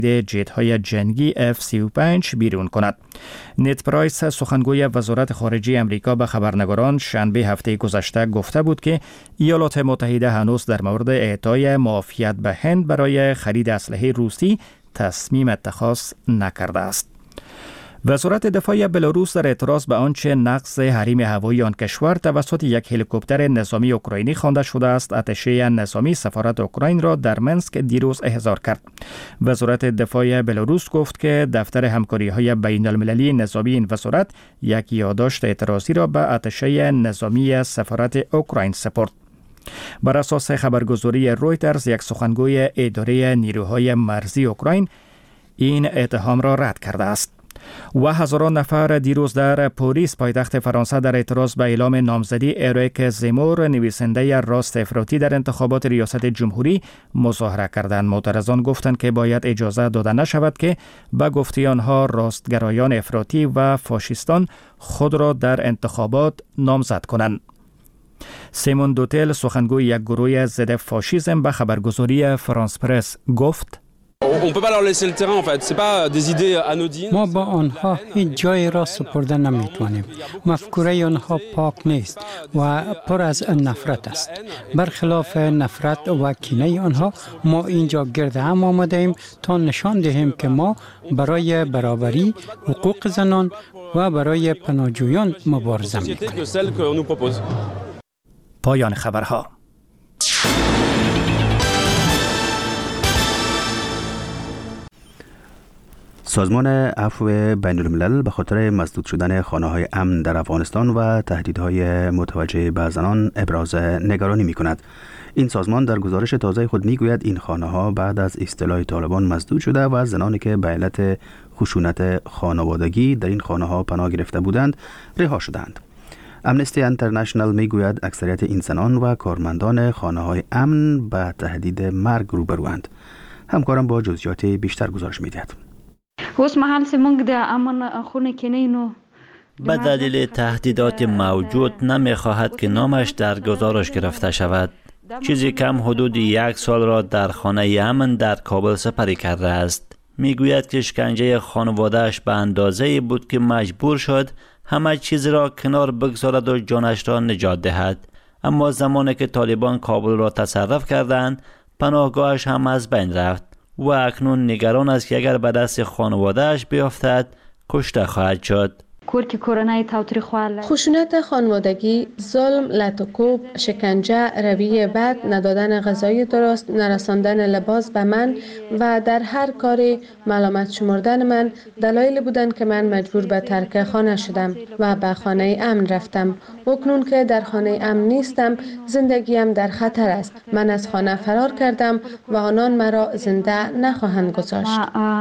جت‌های جنگی F-35 بیرون کند. نت پرایس سخنگوی وزارت خارجه امریکا به خبرنگاران شنبه هفته گذشته گفته بود که ایالات متحده هنوز در مورد اعطای معافیت به هند برای خرید اسلحه روسی تصمیم اتخاذ نکرده است. وزارت دفاع بلاروس در اعتراض به آنچه نقض حریم هوایی آن کشور توسط یک هلیکوپتر نظامی اوکراینی خوانده شده است، اتشه نظامی سفارت اوکراین را در منسک دیروز احضار کرد. وزارت دفاع بلاروس گفت که دفتر همکاری‌های بین‌المللی نظامی این وزارت یک یادداشت اعتراضی را به اتشه نظامی سفارت اوکراین سپرد. بر اساس خبرگزاری رویترز، یک سخنگوی اداره نیروهای مرزی اوکراین این اتهام را رد کرده است. و هزاران نفر دیروز در پاریس پایتخت فرانسه در اعتراض به اعلام نامزدی اریک زمور، نویسنده راست افراطی، در انتخابات ریاست جمهوری مظاهره کردند. معترضان گفتند که باید اجازه داده نشود که به گفته آنها راستگرایان افراطی و فاشیستان خود را در انتخابات نامزد کنند. سیمون دوتل، سخنگوی یک گروه ضد فاشیسم، به خبرگزاری فرانس پرس گفت: ما با آنها هیچ جای را سپرده نمیتوانیم. مفکوره آنها پاک نیست و پر از نفرت است. برخلاف نفرت و کینه آنها، ما اینجا گرد هم آمده ایم تا نشان دهیم که ما برای برابری، حقوق زنان و برای پناهجویان مبارزه میکنیم. پایان خبرها. سازمان عفو بین الملل به خاطر مسدود شدن خانه‌های امن در افغانستان و تهدیدهای متوجه به زنان ابراز نگرانی می‌کند. این سازمان در گزارش تازه خود می‌گوید این خانه‌ها بعد از استیلای طالبان مسدود شده و زنانی که به علت خشونت خانوادگی در این خانه‌ها پناه گرفته بودند رها شدند. امنستی انترنشنال می‌گوید اکثریت این زنان و کارمندان خانه‌های امن به تهدید مرگ روبروند. همکارم با جزئیات بیشتر گزارش می‌دهد. به دلیل تهدیدات موجود نمی‌خواهد که نامش در گزارش گرفته شود. چیزی کم حدود 1 سال را در خانه امن در کابل سپری کرده است. میگوید که شکنجه خانواده‌اش به اندازه‌ای بود که مجبور شد همه چیز را کنار بگذارد و جانش را نجات دهد. اما زمانی که طالبان کابل را تصرف کردند، پناهگاهش هم از بین رفت و اکنون نگران است که اگر به دست خانواده‌اش بیفتد کشته خواهد شد. خشونت خانوادگی، ظلم، لطوکوب، شکنجه، رویه بد، ندادن غذای درست، نرساندن لباس به من و در هر کاری ملامت شمردن من دلایلی بودند که من مجبور به ترک خانه شدم و به خانه امن رفتم. اکنون که در خانه امن نیستم، زندگیم در خطر است. من از خانه فرار کردم و آنان مرا زنده نخواهند گذاشت.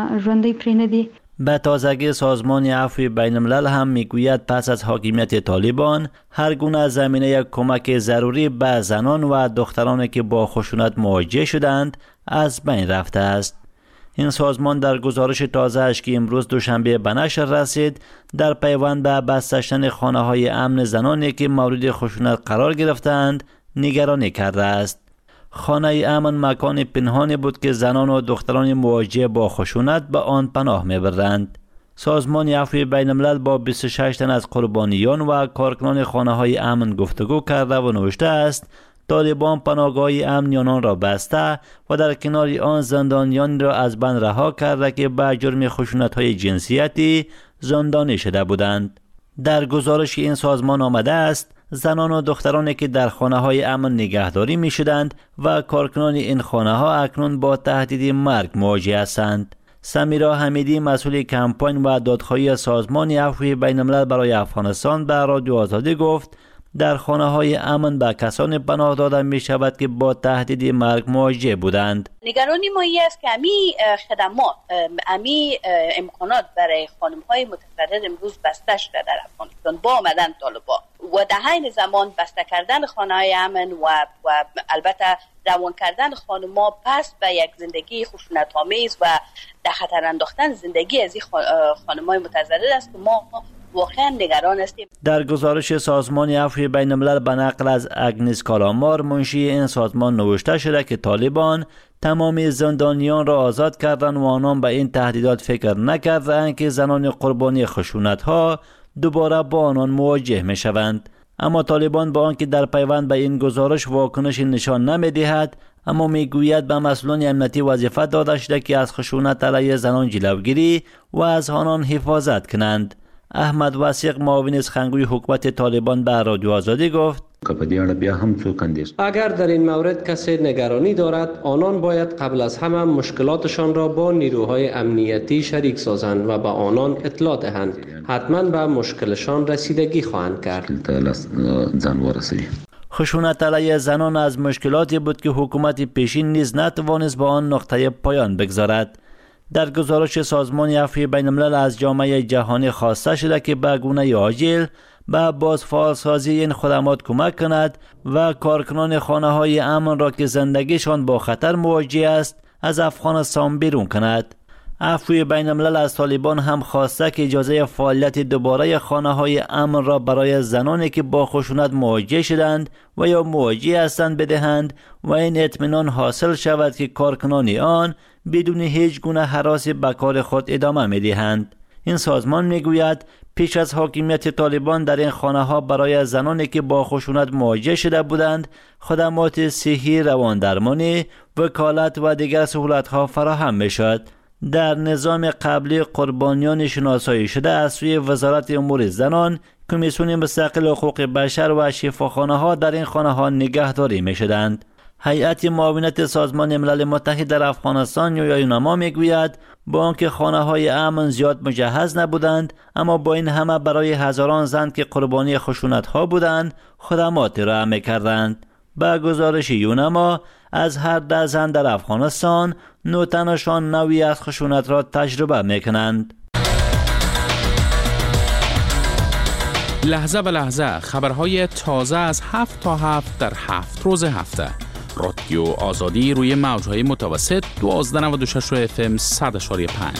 به تازگی سازمان عفو بین الملل هم میگوید پس از حاکمیت طالبان هر گونه زمینه کمک ضروری به زنان و دخترانی که با خشونت مواجه شدند از بین رفته است. این سازمان در گزارش تازه‌اش که امروز دوشنبه به نشر رسید، در پیوند به بسته شدن خانه‌های امن زنانی که مورد خشونت قرار گرفتند نگرانی کرده است. خانه امن مکان پنهانی بود که زنان و دختران مواجه با خشونت به آن پناه می‌بردند. سازمان عفو بین الملل با 26 تن از قربانیان و کارکنان خانه‌های امن گفتگو کرده و نوشته است طالبان پناهگاه امن آنان را بسته و در کنار آن زندانیان را از بند رها کرده که به جرم خشونت‌های جنسیتی زندانی شده بودند. در گزارش این سازمان آمده است زنان و دخترانی که در خانه‌های امن نگهداری می‌شدند و کارکنان این خانه‌ها اکنون با تهدید مرگ مواجه هستند. سمیرا حمیدی، مسئول کمپاین و دادخواهی سازمان عفو بین الملل برای افغانستان، به رادیو آزادی گفت در خانه‌های امن به کسانی پناه داده می‌شود که با تهدید مرگ مواجه بودند. نگرانی ما این است که خدمات، امکانات برای خانم‌های متضرر امروز بسته شده در افغانستان با آمدن طالبان و در حین زمان بسته کردن خانه‌های امن و البته روان کردن خانم‌ها پس به یک زندگی خشونت‌آمیز و در خطر انداختن زندگی از این خانم‌های متضرر است که ما واقعا نگران هستیم. در گزارش سازمان عفو بین الملل به نقل از اگنس کالامار منشی این سازمان نوشته شده که طالبان تمامی زندانیان را آزاد کردند و آنان به این تهدیدات فکر نکردند که زنان قربانی خشونت‌ها دوباره با آنان مواجه می‌شوند. اما طالبان با آنکه در پیوند به این گزارش واکنش نشان نمی‌دهد، اما میگوید به مسئولان امنیتی وظیفه داده شده که از خشونت علیه زنان جلوگیری و از آنان حفاظت کنند. احمد وثیق معاون سخنگوی حکومت طالبان به رادیو آزادی گفت اگر در این مورد کسی نگرانی دارد، آنان باید قبل از همه مشکلاتشان را با نیروهای امنیتی شریک سازند و به آنان اطلاع دهند. حتما به مشکلشان رسیدگی خواهند کرد. خشونت علیه زنان از مشکلاتی بود که حکومت پیشین نیز نتوانست با آن نقطه پایان بگذارد. در گزارش سازمان عفو بین الملل از جامعه جهانی خواسته شده که به گونه عاجل به بازفعالسازی این خدمات کمک کند و کارکنان خانه‌های امن را که زندگیشان با خطر مواجه است از افغانستان بیرون کند. عفو بین الملل از طالبان هم خواسته که اجازه فعالیت دوباره خانه‌های امن را برای زنانی که با خشونت مواجه شدند و یا مواجه هستند بدهند و این اطمینان حاصل شود که کارکنان آن بدون هیچ گونه هراسی به کار خود ادامه می‌دهند. این سازمان میگوید پیش از حاکمیت طالبان در این خانه‌ها برای زنانی که با خشونت مواجه شده بودند خدمات صحی، رواندرمانی، وکالت و دیگر سهولت‌ها فراهم می‌شد. در نظام قبلی قربانیان شناسایی شده از سوی وزارت امور زنان، کمیسیون مستقل حقوق بشر و شفاخانه‌ها در این خانه‌ها نگهداری می‌شدند. هیئت معاونت سازمان ملل متحد در افغانستان یا یونما میگوید با آنکه خانه‌های امن زیاد مجهز نبودند، اما با این همه برای هزاران زن که قربانی خشونت‌ها بودند خدمات ارائه می‌کردند. با گزارش یونما از هر 10 زن در افغانستان 9 تنشان نوعی از خشونت را تجربه می‌کنند. لحظه به لحظه خبرهای تازه از 7 تا 7 در 7 روز هفته. رادیو آزادی روی موج‌های متوسط 1296 FM 100.5.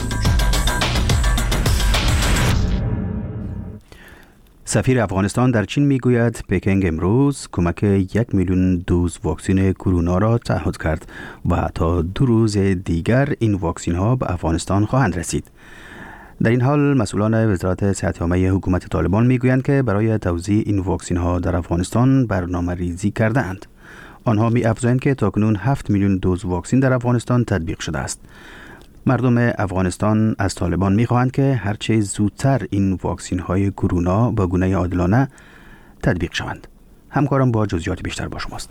سفیر افغانستان در چین میگوید پکینگ امروز کمک 1 میلیون دوز واکسن کرونا را تعهد کرد و تا 2 روز دیگر این واکسن ها به افغانستان خواهند رسید. در این حال مسئولان وزارت صحت عامه حکومت طالبان میگویند که برای توزیع این واکسن ها در افغانستان برنامه ریزی کردند. آنها می‌افزایند که تاکنون 7 میلیون دوز واکسن در افغانستان تطبیق شده است. مردم افغانستان از طالبان می‌خواهند که هرچه زودتر این واکسن‌های کرونا با گونه عادلانه تطبیق شوند. همکارم با جزئیات بیشتر با شماست.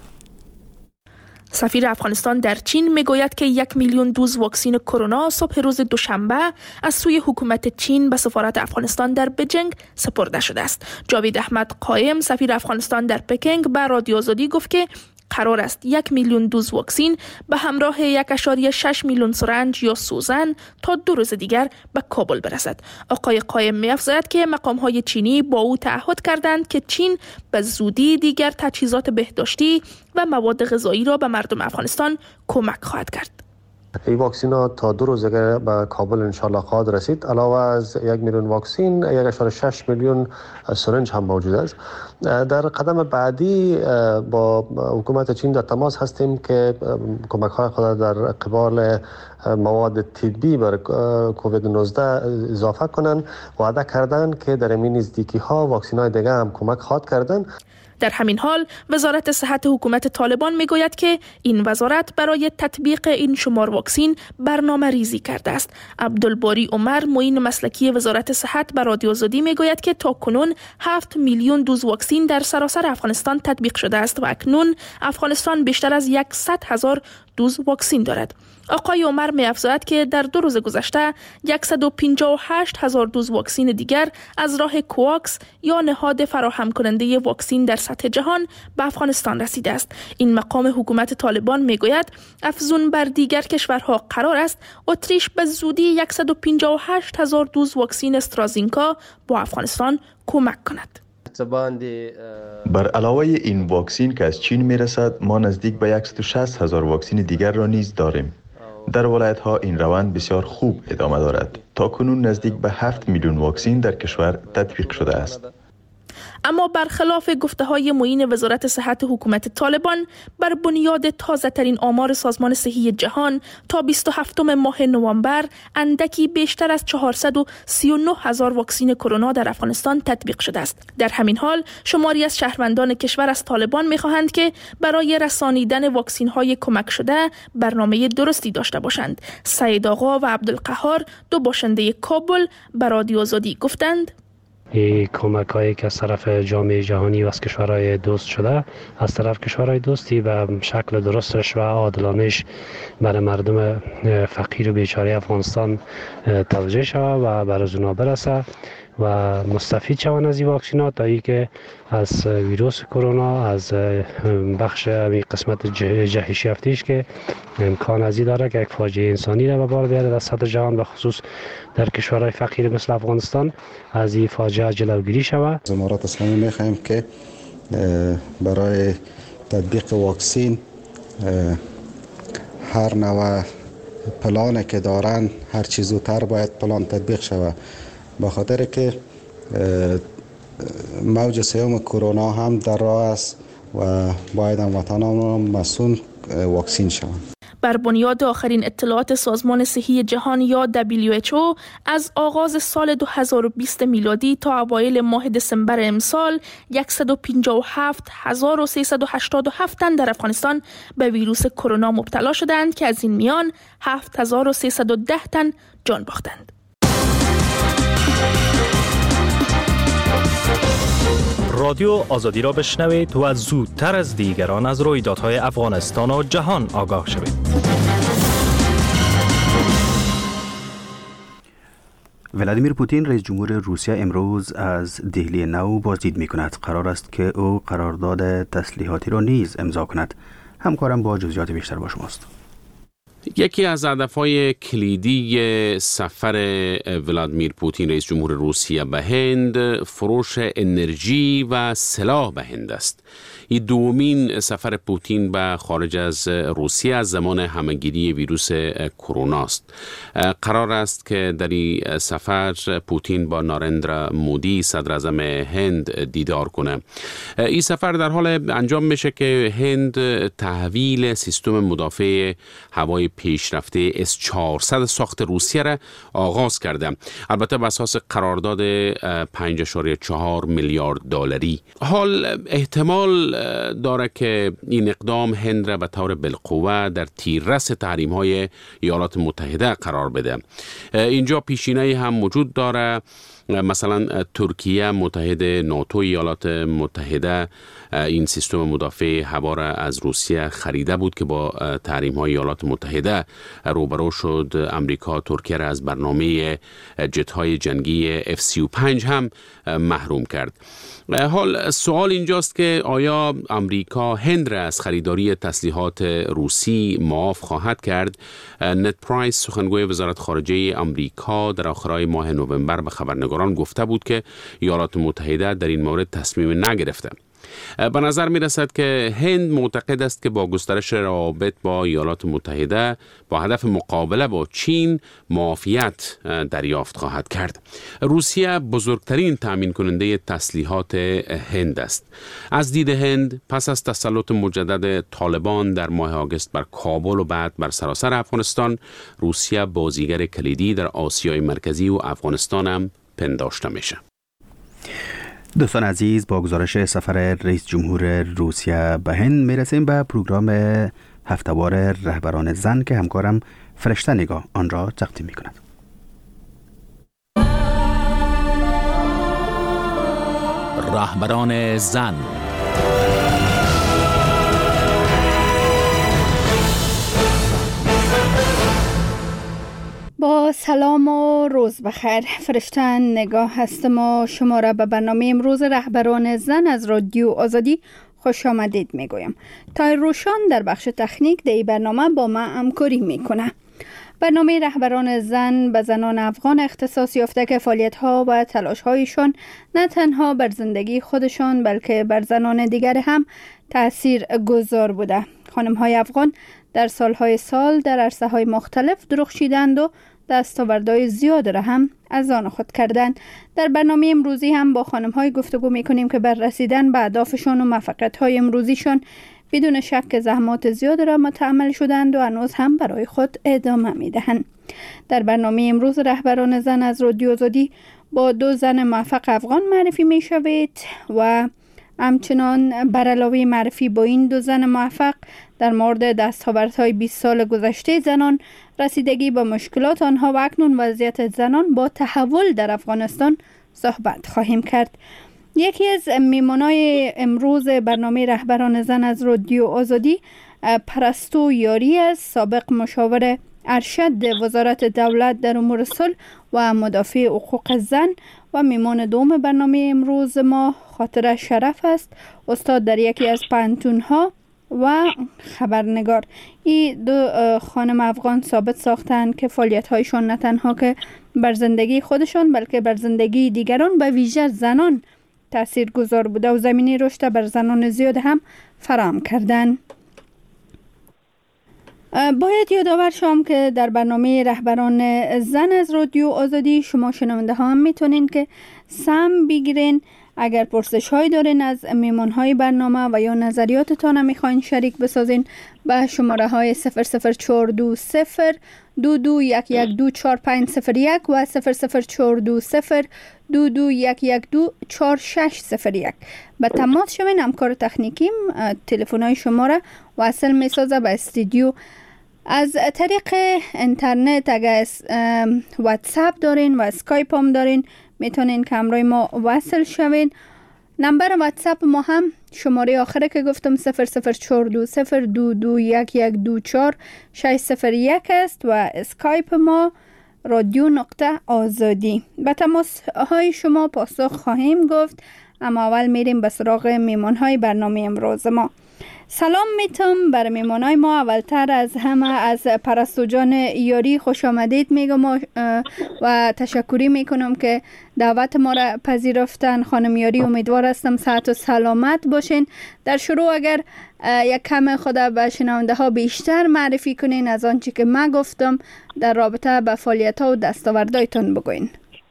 سفیر افغانستان در چین میگوید که 1 میلیون دوز واکسن کرونا صبح روز دوشنبه از سوی حکومت چین به سفارت افغانستان در بجنگ سپرده شده است. جاوید احمد قائم سفیر افغانستان در پکینگ به رادیو آزادی گفت که قرار است 1 میلیون دوز واکسن به همراه 1.6 میلیون سرنج یا سوزن تا 2 روز دیگر به کابل برسد. آقای قائم می‌افزاید که مقام‌های چینی با او تعهد کردند که چین به زودی دیگر تجهیزات بهداشتی و مواد غذایی را به مردم افغانستان کمک خواهد کرد. این واکسن ها تا 2 روز دیگر به کابل انشالله خواهد رسید. علاوه از 1 میلیون واکسن 1.6 میلیون سرنج هم موجود است. در قدم بعدی با حکومت چین در تماس هستیم که کمک های خود در قبال مواد طبی برای کووید 19 اضافه کنند. وعده کردن که در این نزدیکی ها واکسن های دیگه هم کمک خواهد کردن. در همین حال وزارت صحت حکومت طالبان میگوید که این وزارت برای تطبیق این شمار واکسن برنامه ریزی کرده است. عبدالباری عمر معین مسلکی وزارت صحت به رادیو آزادی میگوید که تا کنون 7 میلیون دوز واکسن در سراسر افغانستان تطبیق شده است و اکنون افغانستان بیشتر از 100,000 دوز واکسن دارد. آقای عمر می‌افزاید که در 2 روز گذشته 158,000 دوز واکسن دیگر از راه کوواکس یا نهاد فراهم کننده واکسن در سطح جهان به افغانستان رسیده است. این مقام حکومت طالبان میگوید افزون بر دیگر کشورها قرار است اتریش به زودی 158,000 دوز واکسن استرازینکا با افغانستان کمک کند. بر علاوه این واکسن که از چین میرسد، ما نزدیک به 160,000 واکسن دیگر را نیز داریم. در ولایت‌ها این روند بسیار خوب ادامه دارد. تاکنون نزدیک به 7 میلیون واکسن در کشور تطبیق شده است. اما برخلاف گفته‌های معین وزارت صحت حکومت طالبان، بر بنیاد تازه‌ترین آمار سازمان صحی جهان تا 27 ماه نوامبر اندکی بیشتر از 439,000 واکسن کرونا در افغانستان تطبیق شده است. در همین حال شماری از شهروندان کشور از طالبان می‌خواهند که برای رسانیدن واکسن‌های کمک شده برنامه درستی داشته باشند. سید آقا و عبدالقهار، دو باشنده کابل، به رادیو آزادی گفتند: کمک هایی که از طرف جامعه جهانی و از کشورهای دوست شده، از طرف کشورهای دوستی به شکل درستش و عادلانه‌اش برای مردم فقیر و بیچاره افغانستان توجه شود و برای اونا برسه و مستفید شوند از این واکسینات تا ای که از ویروس کرونا، از بخش قسمت جهشی هفتیش که امکان ازی داره که یک فاجعه انسانی را به بار بیاره در سطح جهان و خصوص در کشورهای فقیر مثل افغانستان از این فاجعه جلوگیری شود. از امارات اسلامی میخوایم که برای تطبیق واکسن هر نوع پلان که دارن هر چیز زودتر باید پلان تطبیق شود، به خاطر که موج سوم کرونا هم در راه است و باید هموطنان مسئول واکسین شوند. بر بنیاد آخرین اطلاعات سازمان صحی جهان یا WHO، از آغاز سال 2020 میلادی تا اوایل ماه دسامبر امسال 157,387 تن در افغانستان به ویروس کرونا مبتلا شدند که از این میان 7,310 تن جان باختند. رادیو آزادی را بشنوید و زودتر از دیگران از رویدادهای افغانستان و جهان آگاه شوید. ولادیمیر پوتین رئیس جمهور روسیه امروز از دهلی نو بازدید می‌کند. قرار است که او قرارداد تسلیحاتی را نیز امضا کند. همکارم با جزئیات بیشتر با شماست. یکی از هدف‌های کلیدی سفر ولادیمیر پوتین رئیس جمهور روسیه به هند فروش انرژی و سلاح به هند است. این دومین سفر پوتین به خارج از روسیه از زمان همه‌گیری ویروس کرونا است. قرار است که در این سفر پوتین با نارندرا مودی صدر اعظم هند دیدار کنه. این سفر در حال انجام میشه که هند تحویل سیستم مدافع هوایی پیشرفته S-400 ساخت روسیه را آغاز کرده، البته بر اساس قرارداد 5.4 میلیارد دلاری. حال احتمال داره که این اقدام هند را به طور بالقوه در تیررس تحریم‌های ایالات متحده قرار بده. اینجا پیشینه‌ای هم وجود داره، مثلا ترکیه متحد ناتو ایالات متحده این سیستم مدافع هوا را از روسیه خریده بود که با تحریم‌های ایالات متحده روبرو شد. امریکا ترکیه را از برنامه جت‌های جنگی F-35 هم محروم کرد. حال سوال اینجاست که آیا امریکا هند را از خریداری تسلیحات روسی معاف خواهد کرد؟ نت پرایس سخنگوی وزارت خارجه امریکا در آخرای ماه نوامبر به خبرنگاران گفته بود که ایالات متحده در این مورد تصمیم نگرفته. به نظر می رسد که هند معتقد است که با گسترش روابط با ایالات متحده با هدف مقابله با چین معافیت دریافت خواهد کرد. روسیه بزرگترین تامین کننده تسلیحات هند است. از دید هند پس از تسلط مجدد طالبان در ماه آگوست بر کابل و بعد بر سراسر افغانستان، روسیه بازیگر کلیدی در آسیای مرکزی و افغانستان هم پنداشته میشه. دوستان عزیز، با گزارش سفر رئیس جمهور روسیه به هند میرسیم به پروگرام هفته‌وار رهبران زن که همکارم فرشته نگاه آن را تقدیم می‌کند. رهبران زن. با سلام و روز بخیر. فرشته نگاه هستم و شما را به برنامه امروز رهبران زن از رادیو آزادی خوش آمدید میگویم. تایر روشان در بخش تکنیک در این برنامه با ما همکاری میکنه. برنامه رهبران زن به زنان افغان اختصاص یافته که فعالیت‌ها و تلاش‌هایشان نه تنها بر زندگی خودشان بلکه بر زنان دیگر هم تأثیر گذار بوده. خانم‌های افغان در سالهای سال در عرصه‌های مختلف درخشیدند و دستاوردهای زیاد را هم از آن خود کردند. در برنامه امروزی هم با خانم‌های گفتگو می‌کنیم که بر رسیدن به اهدافشان و موفقیت‌های امروزیشان بدون شک زحمات زیاد را متحمل شدند و هنوز هم برای خود ادامه می‌دهند. در برنامه امروز رهبران زن از رادیو آزادی با 2 زن موفق افغان معرفی می‌شوید و همچنان بر علاوه معرفی با این 2 زن موفق در مورد دستاوردهای 20 سال گذشته زنان، رسیدگی به مشکلات آنها و اکنون وضعیت زنان با تحول در افغانستان صحبت خواهیم کرد. یکی از میمانای امروز برنامه رهبران زن از رادیو آزادی پرستو یاری است، سابق مشاور ارشد وزارت دولت در امور صلح و مدافع حقوق زن و میمان دوم برنامه امروز ما خاطر شرف است، استاد در یکی از پانتون‌ها و خبرنگار. این 2 خانم افغان ثابت ساختند که فعالیت‌هایشان نه تنها که بر زندگی خودشان بلکه بر زندگی دیگران به ویژه زنان تاثیرگذار بوده و زمینه رشد بر زنان زیاد هم فراهم کردند. باید یادآور شوم که در برنامه رهبران زن از رادیو آزادی شما شنونده ها هم میتونین که سم بگیرین. اگر پرسش هایی دارین از میمون های برنامه و یا نظریاتتان هم میخواین شریک بسازین به شماره های 00420 2211240501 و 00420 2211240601 به تماس شوین. همکار تکنیکیم تلفن های شما را وصل میسازه به استودیو. از طریق اینترنت اگر واتساپ دارین و اسکایپ هم دارین میتونین که همراه ما وصل شوین. نمبر واتساپ ما هم شماره آخره که گفتم 004202211240601 است و اسکایپ ما رادیو.آزادی. به تماس های شما پاسخ خواهیم گفت، اما اول میریم به سراغ میمان های برنامه امروز ما. سلام میتم بر میمانای ما. اولتر از همه از پرستو جان یاری خوش آمدید میگم و تشکری میکنم که دعوت ما را پذیرفتن. خانم یاری امیدوار هستم صحت و سلامت باشین. در شروع اگر یک کم خود به شنونده ها بیشتر معرفی کنین از آنچه که من گفتم در رابطه با فعالیت ها و دستاوردهایتان بگوین.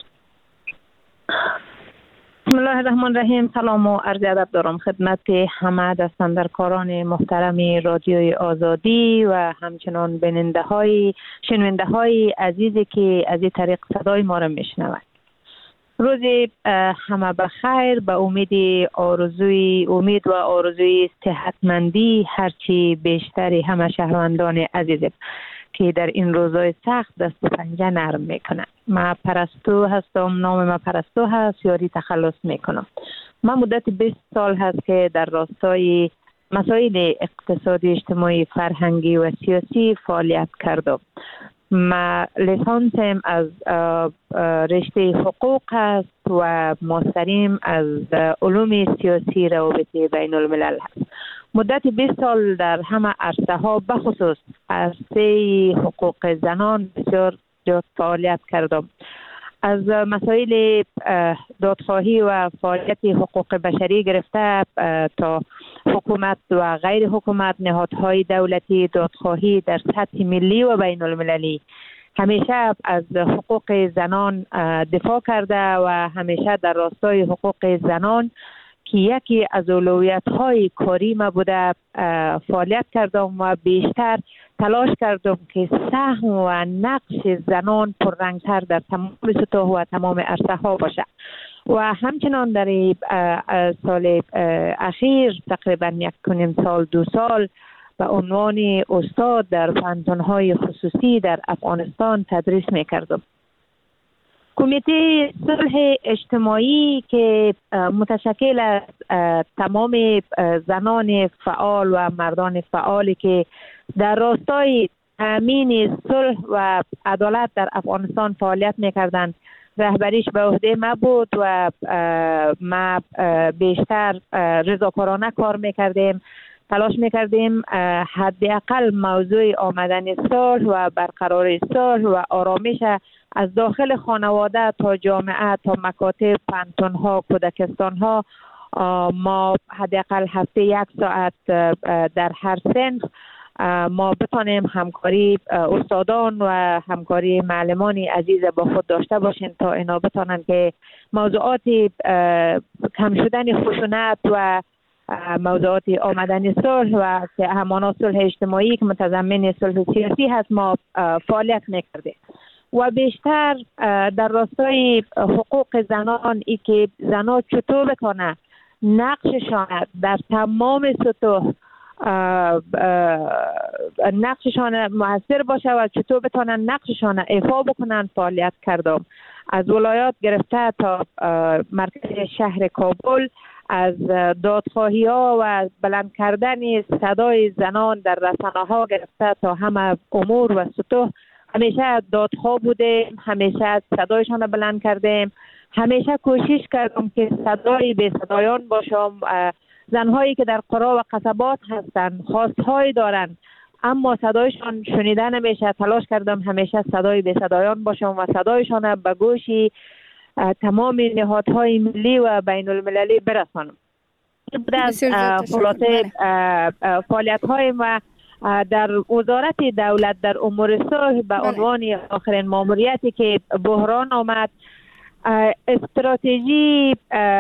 بسم الله الرحمن الرحیم. سلام و عرض ادب دارم خدمت همه دستاندرکاران محترم رادیوی آزادی و همچنان شنونده های عزیزی که از این طریق صدای ما را میشنوند. روز همه بخیر. به امید و آرزوی صحتمندی هرچی بیشتری همه شهروندان عزیزم که در این روزهای سخت دست و پنجه نرم میکنن. من پرستو هستم، نام من پرستو هست، یاری تخلص میکنم. من مدت 20 سال هست که در راستای مسائل اقتصادی، اجتماعی، فرهنگی و سیاسی فعالیت کردم. من لیسانسم از رشته حقوق است و ماستریم از علوم سیاسی روابط بین الملل هست. مدت 20 سال در همه عرصه ها بخصوص عرصه حقوق زنان بسیار زیاد فعالیت کردم. از مسائل دادخواهی و فعالیت حقوق بشری گرفته تا حکومت و غیر حکومت، نهادهای دولتی، دادخواهی در سطح ملی و بین المللی همیشه از حقوق زنان دفاع کرده و همیشه در راستای حقوق زنان که یکی از اولویت‌های کاری ما بوده فعالیت کردم و بیشتر تلاش کردم که سهم و نقش زنان پررنگتر در تمام سطوح و تمام عرصه ها باشه. و همچنان در سال اخیر تقریبا 1.5 سال 2 سال به عنوان استاد در پانتون‌های خصوصی در افغانستان تدریس می‌کردم. کمیته صلح اجتماعی که متشکل از تمام زنان فعال و مردان فعالی که در راستای تامین صلح و عدالت در افغانستان فعالیت می‌کردند، رهبریش به عهده ما بود و ما بیشتر رضاکارانه کار می‌کردیم. تلاش می‌کردیم حداقل موضوع آمدن صلح و برقراری صلح و آرامش از داخل خانواده تا جامعه تا مکاتب، پانتون‌ها، کودکستان‌ها ما حداقل هفته 1 ساعت در هر صنف ما بتانیم همکاری استادان و همکاری معلمانی عزیز با خود داشته باشیم تا اینا بتانن که موضوعات کم شدن خشونت و موضوعات آمدن صلح و همانا صلح اجتماعی که متضمن صلح سیاسی هست ما فعالیت میکردیم و بیشتر در راستای حقوق زنان ای که زنان چطور بتانه نقششان در تمام سطوح نقششان موثر باشه و چطور بتانن نقششان ایفا بکنن فعالیت کردم. از ولایات گرفته تا مرکز شهر کابل، از دادخواهی ها و بلند کردن صدای زنان در رسانه ها گرفته تا همه امور و سطوح همیشه دادخواه بودیم، همیشه صدایشان بلند کردیم، همیشه کوشش کردم که صدای به صدایان باشم. زنهایی که در قرا و قصبات هستند خواستهایی دارند اما صدایشان شنیده نمیشه، تلاش کردم همیشه صدای به صدایان باشم و صدایشان به گوش تمام نهادهای ملی و بین المللی برسانم. فعالیت های ما در وزارت دولت در امور صلح به عنوان آخرین ماموریتی که بحران آمد، استراتژی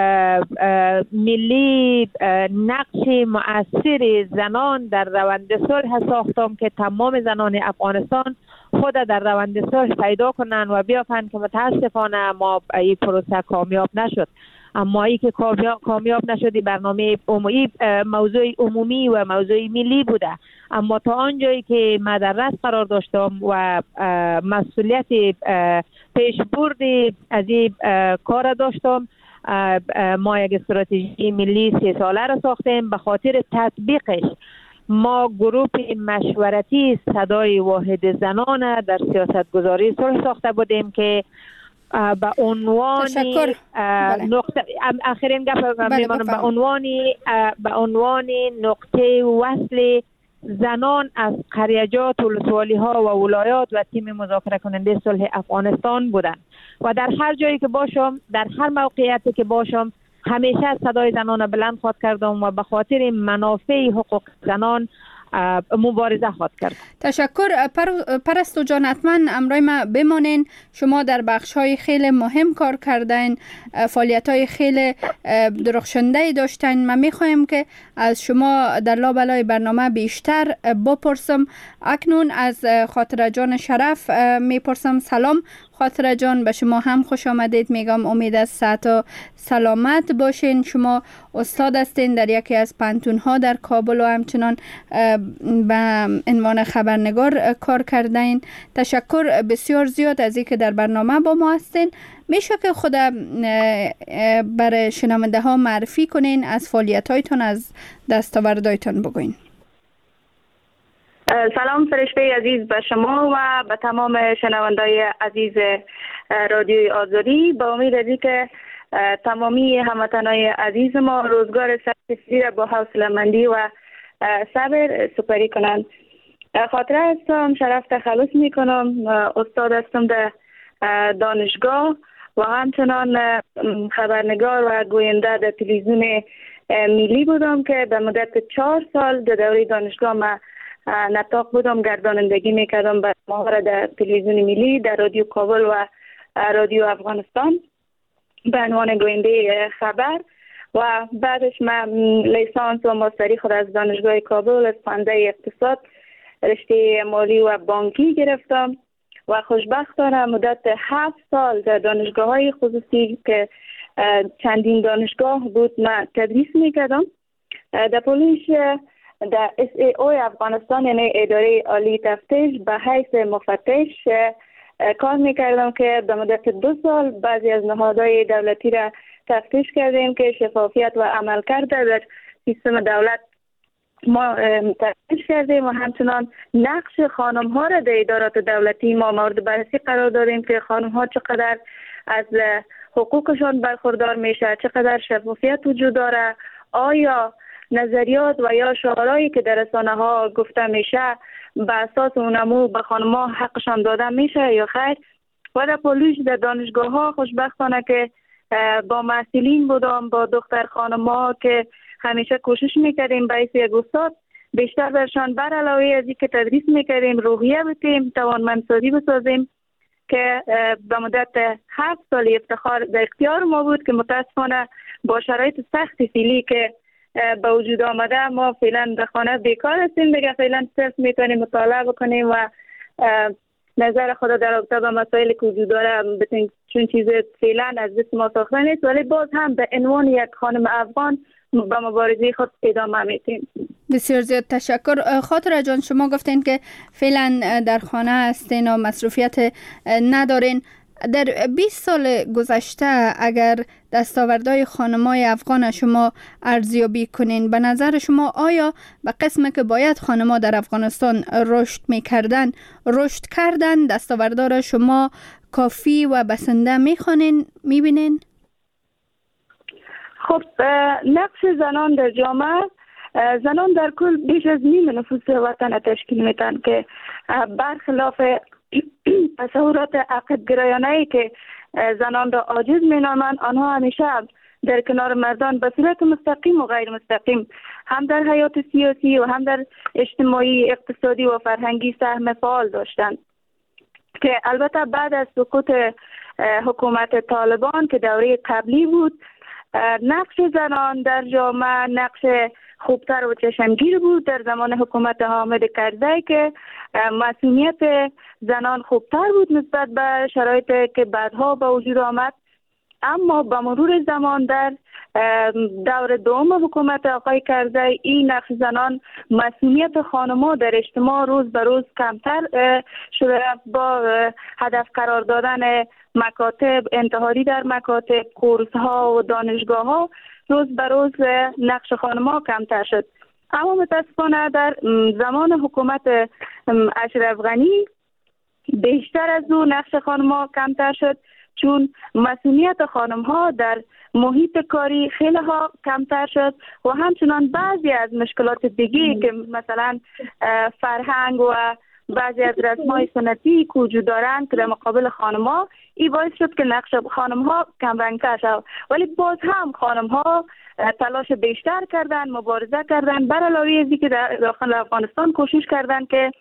ملی نقش مؤثر زنان در روند صلح ساختم که تمام زنان افغانستان خود در روند صلح پیدا کنن و بیافن که متاسفانه ما این پروسه کامیاب نشد. اما ای که کامیاب نشدی برنامه عمومی موضوع عمومی و موضوع ملی بوده، اما تا آنجایی که ما در رأس قرار داشتم و مسئولیت پیشبرد از این کار داشتم، ما یک استراتژی ملی 3 ساله را ساختیم. به خاطر تطبیقش ما گروه مشورتی صدای واحد زنان در سیاست گذاری صلح ساخته بودیم که به عنوان نقطه آخرین گپ میمانم به عنوان نقطه وصل زنان از قریجات و ولسوالی ها و ولایات و تیم مذاکره کننده صلح افغانستان بودند و در هر جایی که باشم، در هر موقعیتی که باشم، همیشه صدای زنان بلند خواهد کردم و به خاطر منافع حقوق زنان مبارزه خواهد کرد. تشکر. پرستو جان، حتما امرای ما بمانین. شما در بخش‌های خیلی مهم کار کردین، فعالیت‌های خیلی درخشنده داشتین. ما می‌خوایم که از شما در لابلای برنامه بیشتر بپرسم. اکنون از خاطره جان شرف میپرسم. سلام خاطره جان، به شما هم خوش آمدید میگم. امید از صحت و سلامت باشین. شما استاد هستین در یکی از پانتون‌ها در کابل و همچنان به عنوان خبرنگار کار کردین. تشکر بسیار زیاد از اینکه در برنامه با ما هستین. میشه که خود برای شنونده ها معرفی کنین، از فعالیت‌هایتون، از دستاوردهایتون بگوین. سلام فرشته عزیز به شما و به تمام شنوندای عزیز رادیوی آزادی. با امید از اینکه تمامی هموطنای عزیز ما روزگار سختی را با حوصله‌مندی و صبر سپری کنند. خاطره هستم، شرف تخلص میکنم. استاد هستم در دانشگاه و همچنان خبرنگار و گوینده در تلویزیون ملی بودم که به مدت 4 سال در دوره دانشگاه ما نطاق بودم، گردانندگی میکردم برنامه‌ها در تلویزیون ملی، در رادیو کابل و رادیو افغانستان به عنوان گوینده خبر. و بعدش من لیسانس و ماستری خود از دانشگاه کابل از پانزه اقتصاد رشته مالی و بانکی گرفتم و خوشبختانه مدت 7 سال در دانشگاه‌های خصوصی که چندین دانشگاه بود من تدریس میکردم. در پولیش در SAO افغانستان، یعنی اداره عالی تفتیش، به حیث مفتش کار میکردم که به مدت 2 سال بعضی از نهادهای دولتی را تفتیش کردیم که شفافیت و عملکرد در سیستم دولت ما تفتیش کردیم و همچنان نقش خانم ها را در ادارات دولتی ما مورد بررسی قرار دادیم که خانم ها چقدر از حقوقشان برخوردار میشه، چقدر شفافیت وجود داره، آیا نظریات و یا شعارهایی که در رسانه ها گفته میشه به اساس اونمو به خانم ها حقشان داده میشه یا خیر. و در پولیش در دانشگاه ها خوشبختانه که با مسئولین بودم، با دختر خانم‌ها که همیشه کوشش میکردیم باعث یک استاد بیشتر درشان بر علاوه از اینکه تدریس میکردیم روحیه بتیم، توانمندسازی بسازیم که به مدت 7 سال افتخار در اختیار ما بود که متاسفانه با شرایط سخت فعلی که به وجود آمده ما فعلا در خانه بیکار هستیم دیگه. فعلا صرف میتونیم مطالعه بکنیم و نظر خود در رابطه با مسائلی که وجود داره بتونیم، چون چیز فعلا از دست ما ساخته نیست، ولی باز هم به عنوان یک خانم افغان با مبارزه خود ادامه میتیم. بسیار زیاد تشکر. خاطره جان، شما گفتین که فعلا در خانه هستین و مصروفیت ندارین. در 20 سال گذشته اگر دستاوردهای خانم‌های افغان شما ارزیابی کنین، به نظر شما آیا به قسمی که باید خانم‌ها در افغانستان رشد می‌کردن رشد کردن؟ دستاوردها شما کافی و بسنده می‌بینین؟ خب نقش زنان در جامعه، زنان در کل بیش از نیم نفوس وطن تشکیل میدن که برخلاف تصورات عقب‌گرایانه‌ای که زنان را عاجز مینامند، آنها همیشه در کنار مردان به صورت مستقیم و غیر مستقیم هم در حیات سیاسی و هم در اجتماعی، اقتصادی و فرهنگی سهم فعال داشتند که البته بعد از سقوط حکومت طالبان که دوره قبلی بود، نقش زنان در جامعه نقش خوبتر و چشمگیر بود. در زمان حکومت حامد کرزی که مسئولیت زنان خوبتر بود نسبت به شرایطی که بعدها به وجود آمد، اما با مرور زمان در دور دوم حکومت آقای کرزی این نقش زنان، مسئولیت خانم‌ها در اجتماع روز به روز کمتر شده. با هدف قرار دادن مکاتب انتحاری در مکاتب، کورس‌ها و دانشگاه‌ها روز به روز نقش خانم‌ها کمتر شد. اما متاسفانه در زمان حکومت اشرف غنی بیشتر از او نقش خانم‌ها کمتر شد، چون مسئولیت خانم‌ها در محیط کاری خیلی ها کمتر شد و همچنان بعضی از مشکلات دیگه که مثلا فرهنگ و بعضی از رسم‌های سنتی که وجود دارند که در مقابل خانم‌ها، این باعث شد که نقش خانم‌ها کمرنگ‌تر شد. ولی باز هم خانم‌ها تلاش بیشتر کردن، مبارزه کردن، بر علاوه از اینکه در داخل افغانستان کوشش کردن که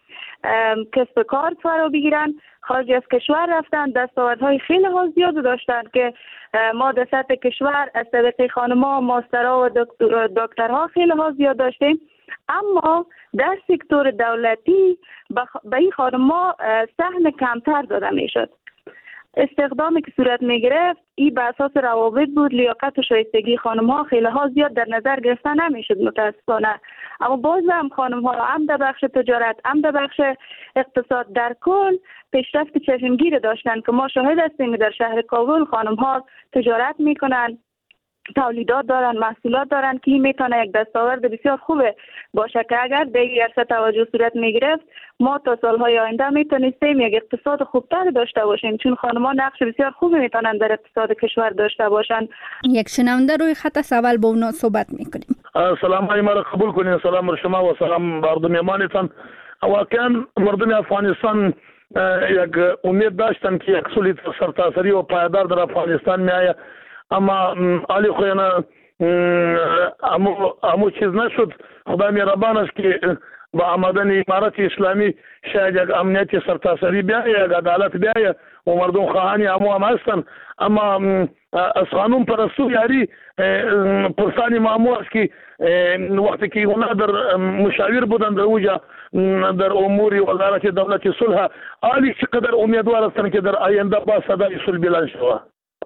کسب کار فرا بگیرن، خارج از کشور رفتن، دستاوردهای خیلی ها زیاد داشتن که ما در سطح کشور از طریق خانم‌ها ماسترها و دکترها خیلی ها زیاد داشتیم، اما در سکتور دولتی به این خانم‌ها سهم کمتر داده میشد. استخدامی که صورت می گرفت این به اساس روابط بود، لیاقت و شایستگی خانم‌ها خیلی ها زیاد در نظر گرفته نمیشد متاسفانه. اما باز هم خانم‌ها هم در بخش تجارت هم در بخش اقتصاد در کل پیشرفت چشمگیر داشتن که ما شاهد هستیم در شهر کابل خانم‌ها تجارت میکنن، تولیدات دارن، محصولات دارن که میتونه یک دستاورد بسیار خوبه باشه که اگر به این عرصه توجه صورت میگرفت ما تا سالهای آینده میتونستیم یک اقتصاد خوبتر داشته باشیم، چون خانم‌ها نقش بسیار خوبی میتونن در اقتصاد کشور داشته باشن. یک شنونده روی خط اول با اونا صحبت میکنیم. سلام های مرا قبول کنین. سلام بر شما و سلام مردم ایمانتان. واقعا مردم افغانستان یک امید داشتن که یک صلح سرتاسری و پایدار در افغانستان میآید، اما علی خوینا امو چیز نشد. خدا مهربان است که با آمدن امارت اسلامی شاید یک امنیت سرتاسری بیاید، یک عدالت بیاید و مردم خواهانی امو هم هستن، اما از قانون پرستو یاری پرسانی معمول است که وقتی که اونا در مشاور بودن در اوجا در امور وزارت دولت صلح، عالی چقدر امیدوار هستن که در آینده با صدای صلح بلند شود.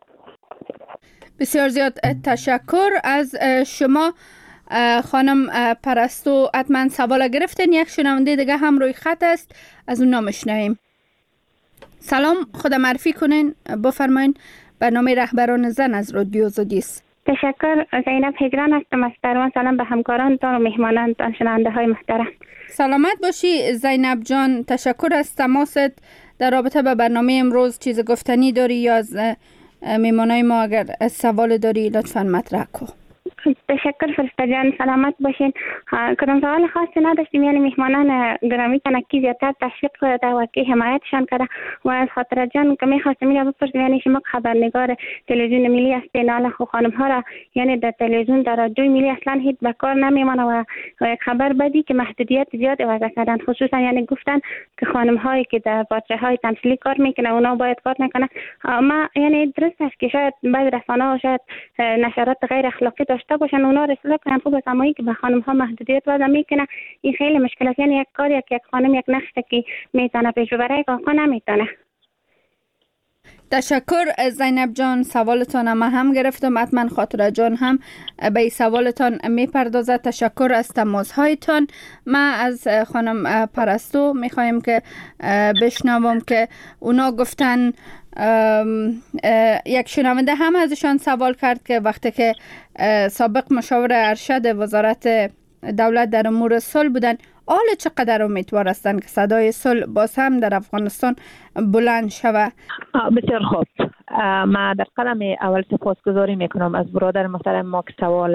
بسیار زیاد تشکر از شما خانم پرستو. حتما سوال گرفتین. یک شنونده دیگه هم روی خط است، از اون نامشنویم. سلام، خود معرفی کنین بفرمایین. برنامه رهبران زن از رادیو آزادی است. تشکر. زینب هجران هستم از کرمان. سلام به همکارانتان و مهمانانتان شنونده های محترم. سلامت باشی زینب جان. تشکر از تماست. در رابطه به برنامه امروز چیز گفتنی داری یا از میمانای ما اگر سوال داری لطفاً مطرح کن. تشکر فرشته جان، سلامت باشین. کدام سوال خاصی نداشتیم، یعنی مهمانان گرامی تنکی زیادتر تشویق توقع حمایتشان کرده و از خاطر جان که میخواستم اینو بپرسیم، یعنی شما خبرنگار تلویزیون ملی هستین، حالا خو خانم ها را یعنی در تلویزیون در رادیوی ملی اصلا هیچ به کار نمیمانه و یک خبر بدی که محدودیت زیاد وضع کردن، خصوصا یعنی گفتن که خانم هایی که در بچه های تمثیلی کار میکنه اونا باید کار نکنه. ما یعنی درست است که شاید بعضی رسانه ها شاید نشرات غیر اخلاقی داشته باشن، اونا رساله کنن، خوب است، اما که به خانم ها محدودیت وضع میکنه این خیلی مشکل است. یعنی یک کاری که یک خانم یک نقش که میتونه پیش ببره یک آقا نمیتونه. تشکر زینب جان، سوالتان ما هم گرفتم، حتما خاطره جان هم به این سوالتان میپردازه. تشکر از تماس هایتان. ما از خانم پرستو میخوایم که بشنوم که اونا گفتن، یک شنونده هم ازشان سوال کرد که وقتی که سابق مشاور ارشد وزارت دولت در امور صلح بودن، حالا چقدر امیدوار هستند که صدای صلح باز هم در افغانستان بلند شود؟ بسیار خوب. ما در قدم اول سپاسگزاری میکنم از برادر محترم ما که سوال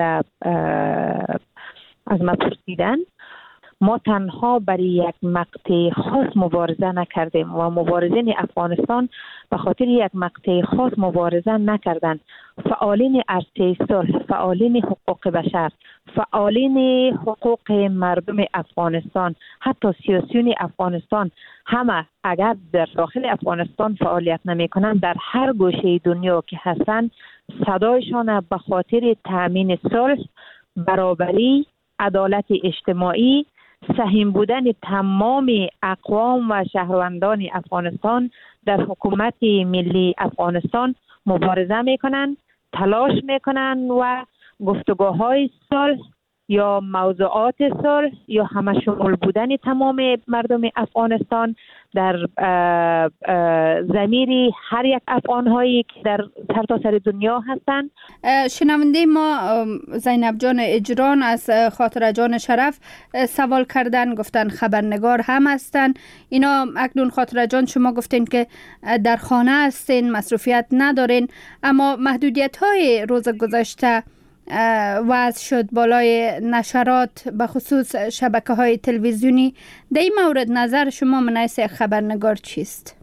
از ما پرسیدن. ما تنها برای یک مقطع خاص مبارزه نکردیم و مبارزین افغانستان به خاطر یک مقطع خاص مبارزه نکردند. فعالین عرصه صلح، فعالین حقوق بشر، فعالین حقوق مردم افغانستان، حتی سیاسیون افغانستان، همه اگر در داخل افغانستان فعالیت نمی کنند، در هر گوشه دنیا که هستند صدایشان به خاطر تامین صلح، برابری، عدالت اجتماعی، سهم بودن تمام اقوام و شهروندان افغانستان در حکومت ملی افغانستان مبارزه میکنند، تلاش میکنند و گفتگوهای صلح یا موضوعات صلح یا همه شمول بودن تمام مردم افغانستان در ضمیر هر یک افغان‌هایی که در سرتاسر دنیا هستند. شنونده ما زینب جان اجران از خاطره جان شرف سوال کردن، گفتن خبرنگار هم هستن. اینا اکنون خاطره جان شما گفتین که در خانه هستین، مصروفیت ندارین، اما محدودیت‌های روز گذشته وضع شد بالای نشرات به خصوص شبکه‌های تلویزیونی. در این مورد نظر شما من حیث خبرنگار چیست؟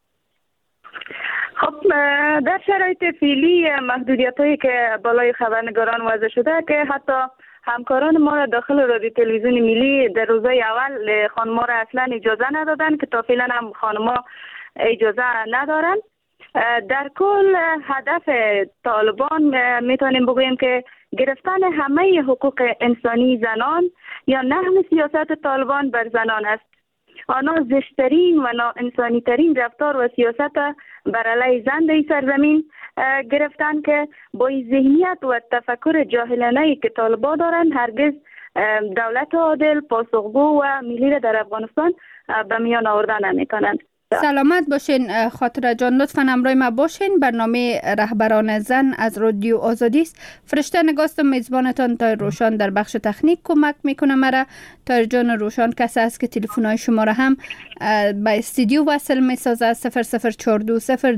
خب در شرایط فعلی محدودیت‌هایی که بالای خبرنگاران وضع شده که حتی همکاران ما را داخل رادیو تلویزیون ملی در روزهای اول خانم‌ها را اصلا اجازه ندادن که تا فعلا هم خانم‌ها اجازه ندارن. در کل هدف طالبان میتونیم بگوییم که گرفتن همه حقوق انسانی زنان یا نحو سیاست طالبان بر زنان است. آنها زشترین و ناانسانی ترین رفتار و سیاست بر علیه زن در سرزمین گرفتن که با ذهنیت و تفکر جاهلانه‌ای که طالبان دارند هرگز دولت عادل، پاسخگو و ملی را در افغانستان به میان آوردن نمی‌کنند. سلامت باشین خاطره جان، لطفاً همراه ما باشین. برنامه رهبران زن از رادیو آزادی است. فرشته نگاستم میزبانتان تایر روشان در بخش تکنیک کمک میکنه مرا. تایر جان روشان کسی است که تلفن‌های شما را هم به استودیو وصل میسازه. 004202211240501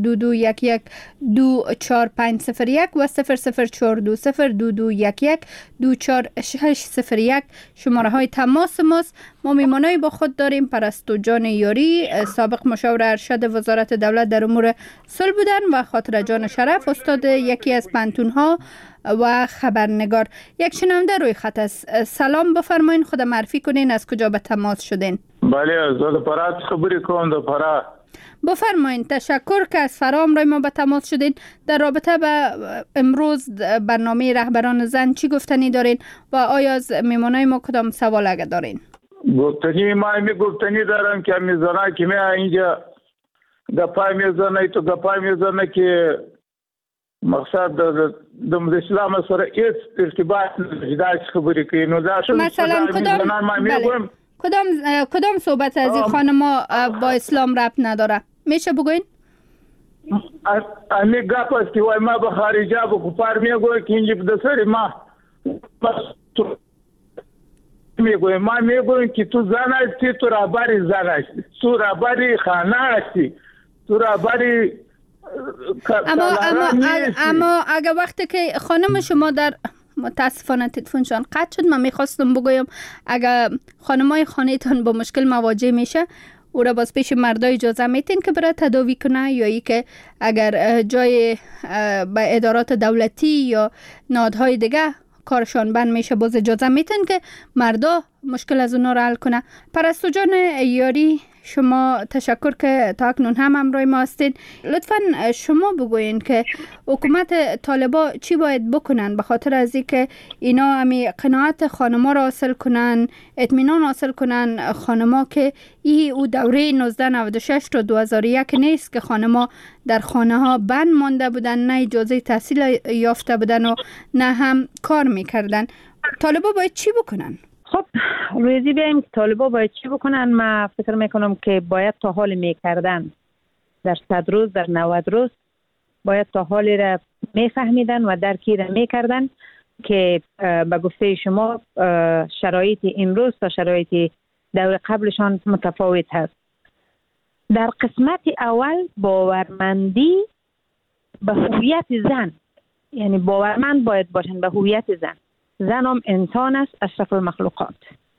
و 004202211240601 شماره های تماس ماست. ما میمانایی با خود داریم پرستو جان یاری، سابق مشاور ارشد وزارت دولت در امور صلح بودن، و خاطره جان شرف، استاد یکی از پنتونها و خبرنگار. یک شنونده روی خط است. سلام، بفرمایین، خود معرفی کنین، از کجا به تماس شدین؟ بله، از فرا خبری کوم د فرا. بفرمایین. تشکر که از فرا امروز ما به تماس شدین. در رابطه به امروز برنامه رهبران زن چی گفتنی دارین و آیا از میمانای ما کدام سوال اگه دارین؟ گفتنی ما گفتنی دارم که میزنه که می اینجا گپای میزنه تو گپای میزنه که مقصد د اسلام سره هیڅ ارتباط نه خبرې کوي. نو دا مثلا کدام صحبت از این خانما با اسلام ربط نداره؟ میشه بگوین؟ امی گپ است که وای ما به خارجه به کفار میگویم که اینجا د سری ما میگویم، ما میگویم که تو زن هستی، تو رهبری زن هستی، تو رهبری خانه هستی، تو رهبری اما اگر وقتی که خانم شما در متاسفانه تلفنشان قطع شد. من میخواستم بگویم اگر خانمای خانه‌تان با مشکل مواجه میشه او را باز پیش مردا اجازه میتین که برای تداوی کنه، یا ای که اگر جای به ادارات دولتی یا نهادهای دیگه کارشان بند میشه باز اجازه میتین که مردا مشکل از اونا را حل کنه. پرستو جان یاری، شما تشکر که تا اکنون هم همراه ما هستید. لطفاً شما بگوین که حکومت طالبا چی باید بکنن به خاطر از اینکه اینا همی قناعت خانما را حاصل کنن، اطمینان حاصل کنن خانما که او دوره 1996 تا 2001 نیست که خانما در خانه ها بند مانده بودن، نه اجازه تحصیل یافته بودن و نه هم کار میکردن. طالبا باید چی بکنن؟ خب روزی بیاییم که طالبا باید چی بکنن. من فکر میکنم که باید تا حال میکردن در 100 روز، در 90 روز باید تا حالی را میفهمیدن و درکی را میکردن که به گفته شما شرایط امروز تا شرایط دور قبلشان متفاوت هست. در قسمت اول باورمندی به هویت زن، یعنی باورمند باید باشن به هویت زن. زن هم انسان است، اشرف المخلوقات،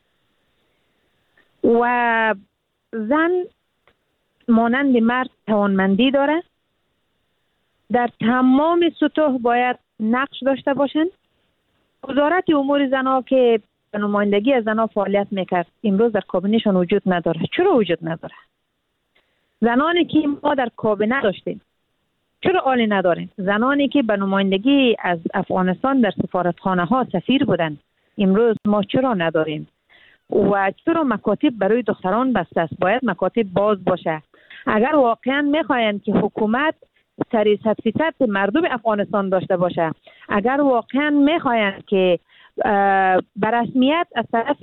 و زن مانند مرد توانمندی داره. در تمام سطوح باید نقش داشته باشند. وزارت امور زنها که به نمایندگی از زنها فعالیت میکرد امروز در کابینهشان وجود نداره. چرا وجود نداره؟ زنانی که ما در کابینه داشتیم چرا عالی نداریم؟ زنانی که به نمایندگی از افغانستان در سفارتخانه ها سفیر بودن امروز ما چرا نداریم؟ و چرا مکاتب برای دختران بسته است؟ باید مکاتب باز باشه. اگر واقعا میخواین که حکومت سری 100% مردم افغانستان داشته باشه، اگر واقعا میخواین که به رسمیت از طرف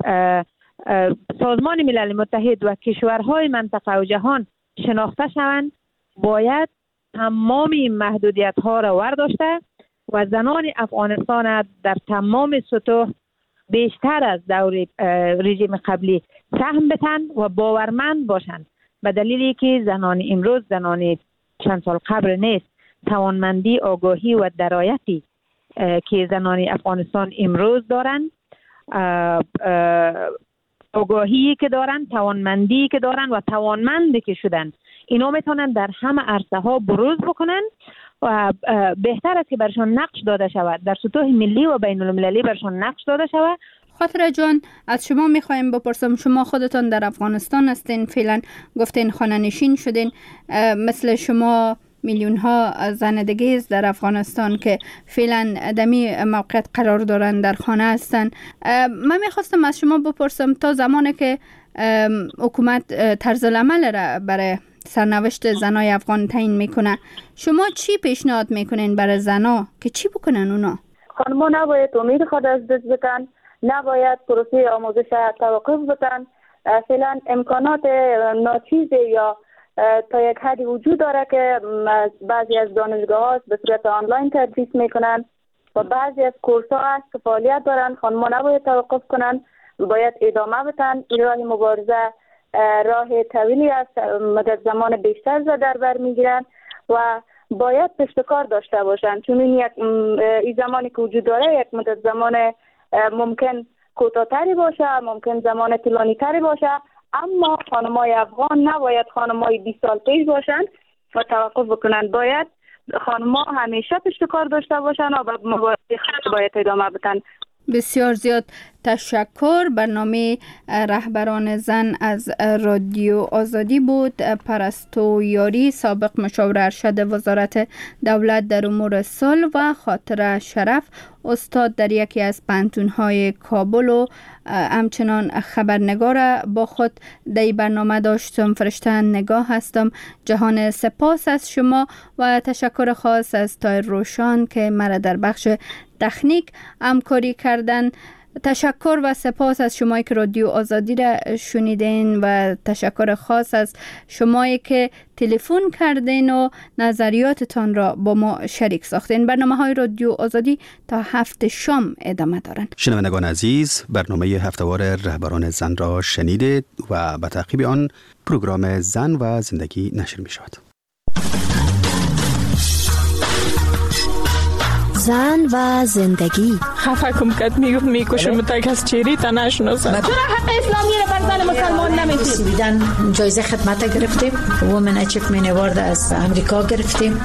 سازمان ملل متحد و کشورهای منطقه و جهان شناخته شوند، باید تمام این محدودیت ها را ورداشته و زنان افغانستان در تمام سطوح بیشتر از دور رژیم قبلی سهم بتن و باورمند باشند، به دلیلی که زنان امروز زنان چند سال قبل نیست. توانمندی، آگاهی و درایتی که زنان افغانستان امروز دارند، آگاهی که دارن، توانمندی که دارن و توانمندی که شدن، اینا میتونن در همه عرصه ها بروز بکنن و بهتر است که برشان نقش داده شود، در سطوح ملی و بین المللی برشان نقش داده شود. خاطره جان، از شما میخوایم بپرسم، شما خودتان در افغانستان هستین، فعلا گفتین خانه نشین شدین، مثل شما میلیون ها زن دیگه است در افغانستان که فعلا دمی موقعیت قرار دارن، در خانه هستن. من میخواستم از شما بپرسم تا زمانی که حکومت طرز العمل را برای سرنوشت زنای افغان تعیین میکنه، شما چی پیشنهاد میکنین برای زنا که چی بکنن اونا؟ خانم‌ها نباید امید خود از دست بدن، نباید پروسه آموزش توقف بدن. فعلا امکانات ناچیز یا تا یک حدی وجود داره که بعضی از دانشگاه‌ها به صورت آنلاین تدریس میکنن و بعضی از کورس‌ها هست که فعالیت دارن. خانم‌ها نباید توقف کنن، باید ادامه بدن. این راه مبارزه راه طویلی است، مدت زمان بیشتر در بر میگیرن و باید پشتکار داشته باشن، چون این زمانی که وجود داره یک مدت زمان ممکن کوتاه‌تری باشه، ممکن زمان طولانی‌تری باشه، اما خانم‌های افغان نباید خانم‌های 20 سال پیش باشن و توقف بکنن. باید خانم‌ها همیشه پشتکار داشته باشن و به مبارزه خود باید ادامه بدن. بسیار زیاد تشکر. برنامه رهبران زن از رادیو آزادی بود. پرستو یاری، سابق مشاور ارشد وزارت دولت در امور صلح، و خاطره شرف، استاد در یکی از پانتون‌های کابل و همچنان خبرنگار با خود در برنامه داشتم. فرشته نگاه هستم. جهان سپاس از شما و تشکر خاص از تایر روشان که مرا در بخش تکنیک همکاری کردن. تشکر و سپاس از شمایی که رادیو آزادی را شنیدین و تشکر خاص از شمایی که تلفن کردین و نظریاتتان را با ما شریک ساختین. برنامه‌های رادیو آزادی تا 7 شام ادامه دارند. شنوندگان عزیز، برنامه هفته‌وار رهبران زن را شنیدید و به تعقیب آن پروگرام زن و زندگی نشر می شود. زن و زندگی. خفه کم کت میکشم تا کس چیری تا نشناسم. چرا حق اسلامی را بر زن مسلمان نمیدید؟ سویدن جایزه خدمت گرفتیم. وومن اچیومنت اوارد از امریکا گرفتیم.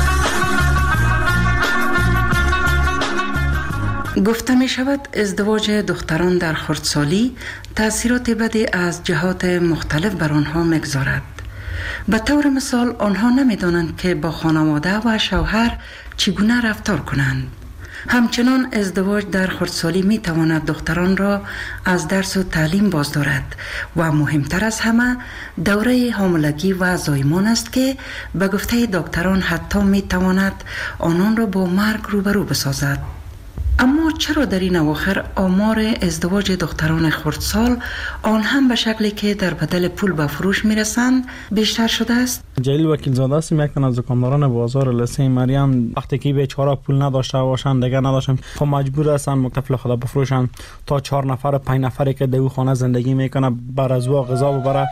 گفته می شود ازدواج دختران در خردسالی تأثیرات بدی از جهات مختلف بر آنها میگذارد. به طور مثال آنها نمیدانند که با خانواده و شوهر چگونه رفتار کنند. همچنان ازدواج در خردسالی می تواند دختران را از درس و تعلیم باز دارد و مهمتر از همه دوره حاملگی و زایمان است که به گفته دکتران حتی می تواند آنان را با مرگ روبرو بسازد. اما چرا در این اواخر آمار ازدواج دختران خردسال آن هم به شکلی که در بدل پول به فروش میرسند بیشتر شده است؟ جلیل وکیل زاده است، یک تن از دکانداران بازار لسه مریم. وقتی که بیچاره پول نداشته باشند دیگه نداشتن، خب مجبور هستن مکتفل خدا بفروشن تا 4 نفر 5 نفری که در او خانه زندگی میکنه بر از او غذا ببره.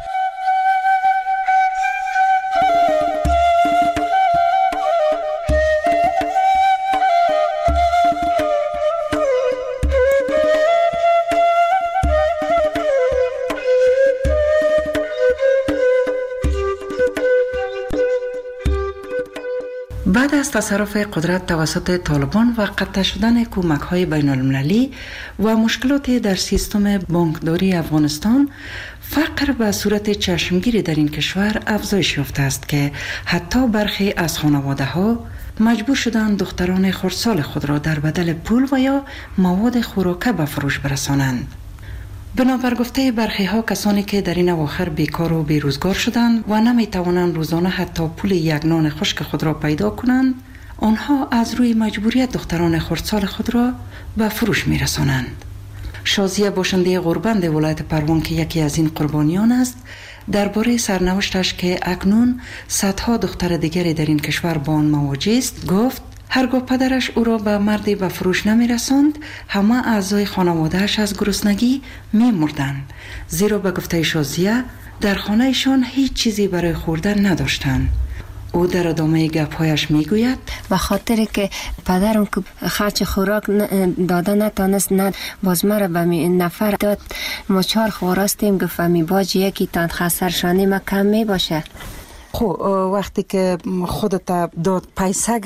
بعد از تصرف قدرت توسط طالبان و قطع شدن کمک‌های بین‌المللی و مشکلات در سیستم بانکداری افغانستان، فقر به صورت چشمگیری در این کشور افزایش یافته است که حتی برخی از خانواده‌ها مجبور شدند دختران خردسال خود را در بدل پول و یا مواد خوراکه به فروش برسانند. بنابر گفته برخی ها کسانی که در این اواخر بیکار و بیروزگار شدند و نمی توانند روزانه حتی پول یک نان خشک خود را پیدا کنند، آنها از روی مجبوریت دختران خردسال خود را به فروش می رسانند. شازیه باشنده غوربند ولایت پروان که یکی از این قربانیان است، درباره سرنوشتش که اکنون صدها دختر دیگری در این کشور با آن مواجه است گفت: هرگاه پدرش او را به مردی به فروش نمی رساند، همه اعضای خانوادهش از گرسنگی می مردند، زیرا به گفته شازیه در خانهشان هیچ چیزی برای خوردن نداشتند. او در ادامه گپ‌هایش میگوید: به خاطر که پدرم که خرچ خوراک داده نتانست، نه باز مرا به نفر داد. ما 4 خواراستیم، گفت می باج یکی تان خسرشانی ما کم می باشه. خب وقتی که خودت داد پیسه